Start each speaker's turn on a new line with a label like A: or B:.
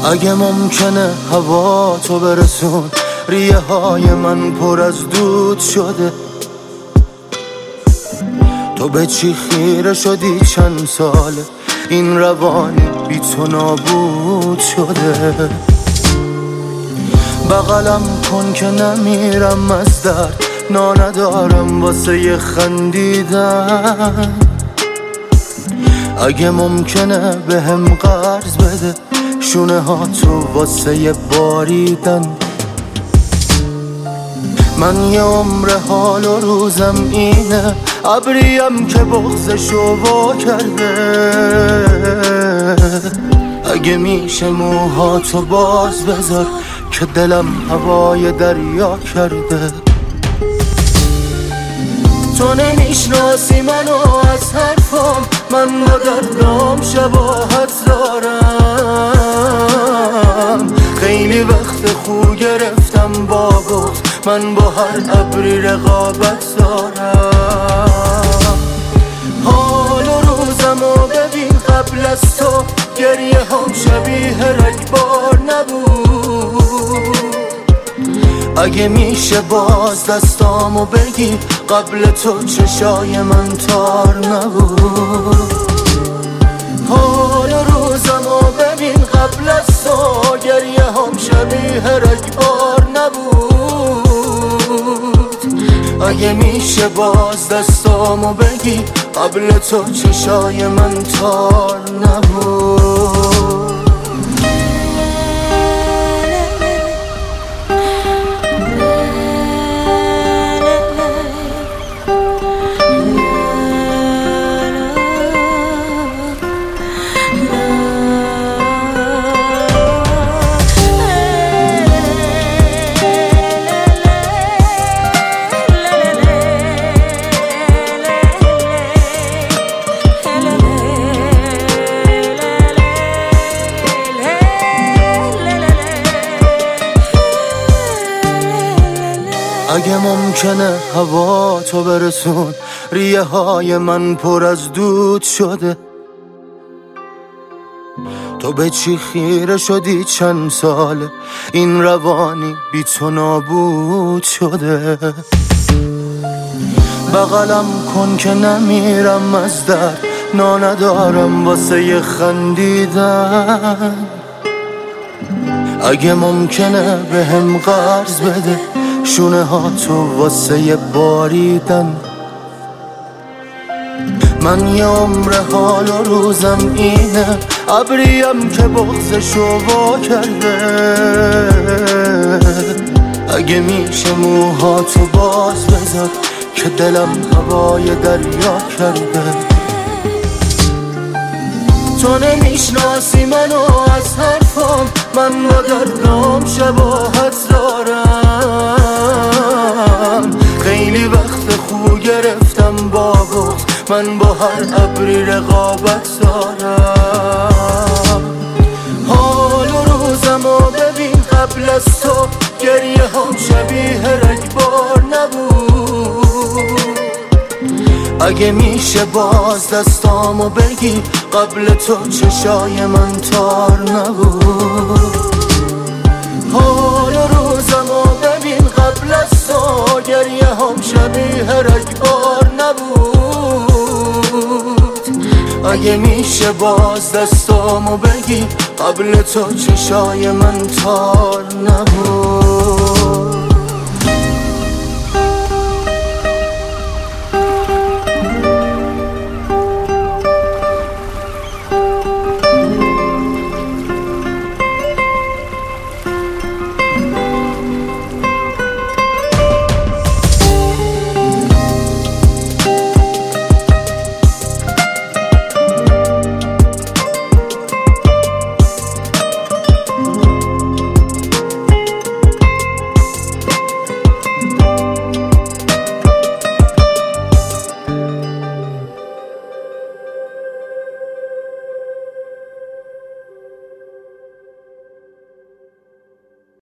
A: اگه ممکنه هوا تو برسون، ریه های من پر از دود شده. تو به چی خیره شدی چند ساله، این روانی بی تو نابود شده. بغلم کن که نمیرم از درد، ندارم واسه یه خندیدن. اگه ممکنه بهم قرض بده، شونه ها تو واسه یه باریدن. من یه عمر حال و روزم اینه، ابریم که بغضشو وا کرده. اگه میشه موهاتو باز بذار که دلم هوای دریا کرده. تو نمیشناسی منو از حرفم، من با دردام شباهت دارم. خیلی وقت خو گرفتم با بغض، من با هر ابری رقابت دارم. حال و روزمو ببین قبل از تو، گریه هم شبیه رگبار نبود. اگه میشه باز دستامو بگی، قبل تو چشای من تار نبود. حال و روزمو ببین قبل از تو، گریه هم شبیه رگبار نبود. اگه میشه باز دستامو بگی، قبل تو چشای من تار نبود. اگه ممکنه هوا تو برسون، ریه های من پر از دود شده. تو به چی خیره شدی چند ساله، این روانی بی تو نابود شده. بغلم کن که نمیرم از درد، ندارم واسه یه خندیدن. اگه ممکنه بهم قرض بده، شونه ها تو واسه یه باریدن. من یه عمر حال و روزم اینه، ابریم که بغضشو وا کرده. اگه میشه موهاتو باز بذار که دلم هوای دریا کرده. تو نمیشناسی منو از حرفم، من با دردام شباهت دارم. خیلی وقت خو گرفتم با بغض، من با هر ابری رقابت دارم. حال و روزمو ببین قبل از تو، گریه هم شبیه رگبار نبود. اگه میشه باز دستامو بگی، قبل تو چشای من تار نبود. حال و روزمو ببین قبل از تو، گریه هم شبیه رگبار نبود. اگه میشه باز دستامو بگی، قبل تو چشای من تار نبود.